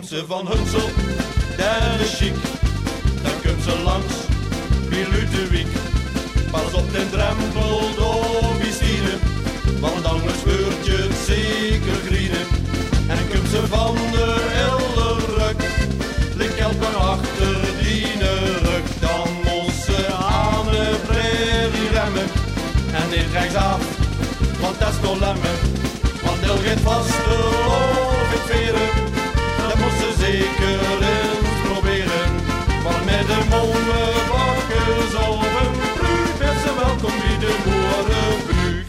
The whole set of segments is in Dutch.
ze van Hunsel, derde chic. Dan komt ze langs, wie de wiek. Pas op den drempel, door wie stieren, want anders wordt je het zeker grienen. En komt ze van de Elderruk, lik elkaar achter die ruk. Dan moet ze aan de prairie remmen, en niet rechtsaf, want dat is nog lemmen. Want El gaat vaster of het veren, dat moet ze zeker eens proberen. Want met de molen bakkers op een bruut, is ze welkom bij de boerenbuurt.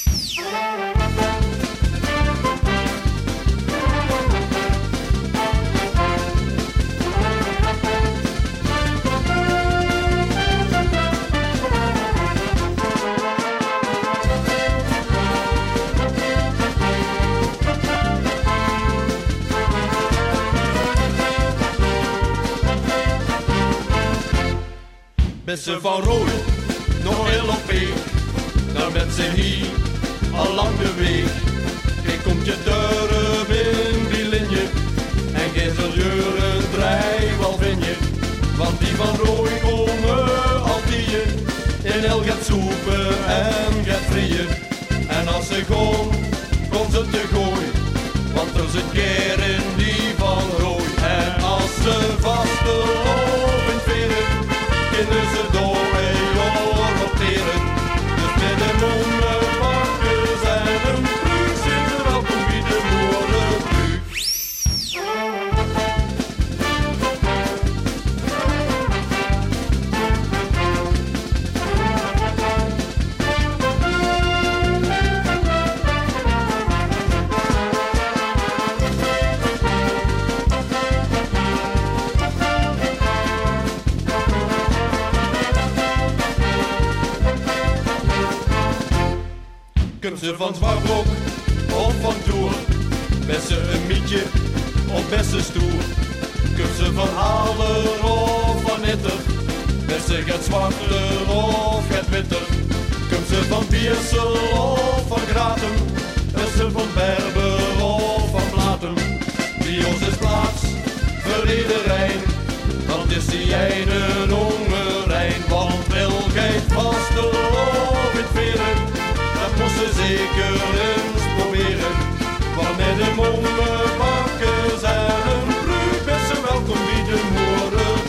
Met ze van Rooi, nog heel op weg, dan met ze hier al lang de weg. Gij komt je deuren in die linje, en gij zult je een draai wel vinden. Want die van Rooi komen al die, in El gaat soepen en gaat vrieën. En als ze gaan, komt ze te gooien, want er zit keer in die van Rooi. En als ze vasten of in veren, kunnen ze door een opteren. Dus met de monden bakkers en een bruut, zijn ze welkom bij de boerenbuurt. Komt ze van Zwartbroek of van Toer, best ze een mietje of best ze stoer. Komt ze van Haller of van Nitter, best ze gaat zwarter of gaat witter. Komt ze van Biersel of van Gratum, best ze van Berber of van Blatem. Bij ons is plaats voor iedereen, want is die ene hongerijn. Want wil gij vasten of in het veren, dat moest ze zeker eens proberen. Want met de monden bakkers en een bruut, best ze welkom bij de boerenbuurt.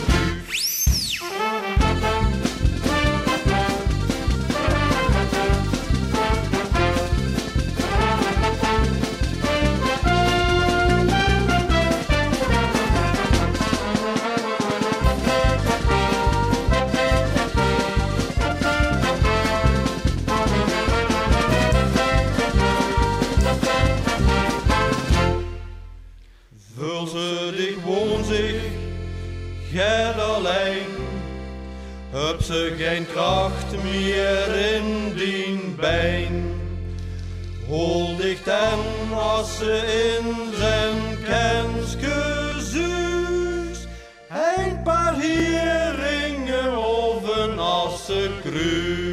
Vul ze dik woon zich, gij alleen, heb ze geen kracht meer in die been. Hol dicht en als ze in zijn kenske zuus, een paar heringen of een asse kruis.